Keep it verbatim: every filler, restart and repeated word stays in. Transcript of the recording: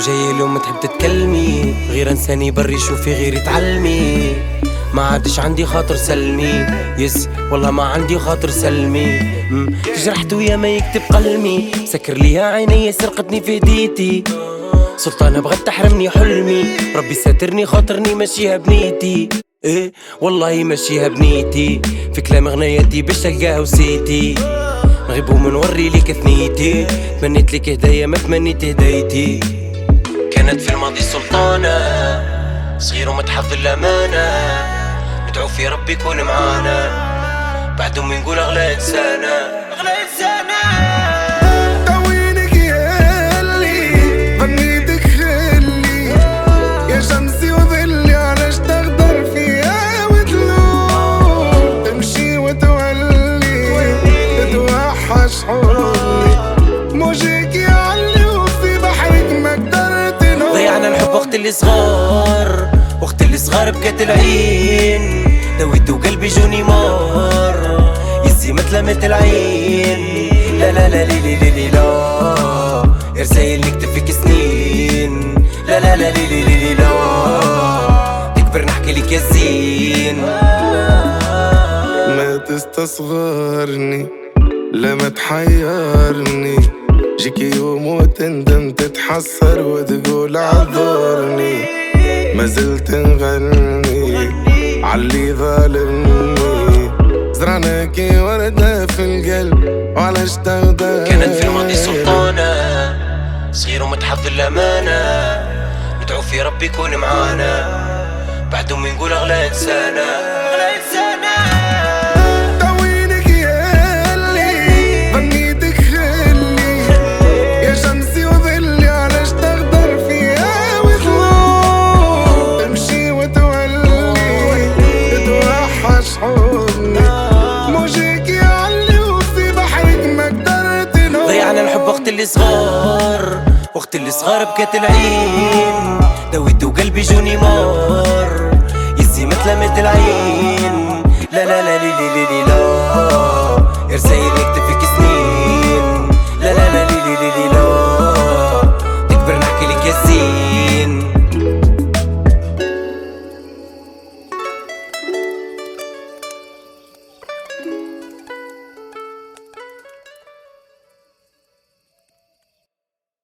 جاي اليوم تحب تتكلمي، غير انساني بري شوفي غيري تعلمي. ما عادش عندي خاطر سلمي، يس والله ما عندي خاطر سلمي. جرحت ويا ما يكتب قلمي، سكر ليها عيني سرقتني في هديتي. سلطانة بغت تحرمني حلمي، ربي ساترني خاطرني ماشيها بنيتي. ايه والله ماشيها بنيتي، في كلام غناياتي باش تلقاها وسيتي. نغيب ومنوري ليك ثنيتي، تمنيت لك هدايا ما تمنيت هدايتي. كانت في الماضي سلطانة، صغير ومتحف الأمانة، ندعو في ربي يكون معانا، بعد أمي نقول أغلى إنسانة أغلى إنسانة. طوينك يا اللي غنيتك خلي، يا شمسي وظلي علاش تغدر فيها وتلوم، تمشي وتولي تتوحش حولي، موجك يعلي وفي بحرك ما قدرت نوم. ضيعنا الحب وقت اللي صغار، وقت اللي صغار بكات العين، دويتو قلبي جوني مار، يزي مثل مثل العين. لا لا لا لي لي لي لا، رسايل نكتب فيك سنين. لا لا لا لي لي لي لا، تكبر نحكي لك يا زين. ما تستصغرني لا ما تحيرني، جيك يوم وتندم تتحسر وتقول عذرني. ما زلت نغني عاللي ظالمني، زرعناكي وردة في القلب وعلاش تغدر. كانت في الماضي سلطانة، صغير ومتحف الأمانة، ندعو في ربي يكون معانا، بعد أمي نقول أغلى إنسانة أغلى إنسانة. طوينك يا اللي غنيتك خلي، يا شمسي وظلي علاش تغدر فيها وتلوم، تمشي وتولي تتوحش حضني، موجك يعلي وفي بحرك ما قدرت نوم. ضيعنا الحب وقت اللي صغار، وقت اللي صغار بكات العين، دويتو قلبي جوني مار، يزي مثل مثل العين. لا لا لا لي لي لي لا، رسايل نكتب فيك سنين. لا لا لا لي لي لي لا، تكبر نحكي لك يا زين.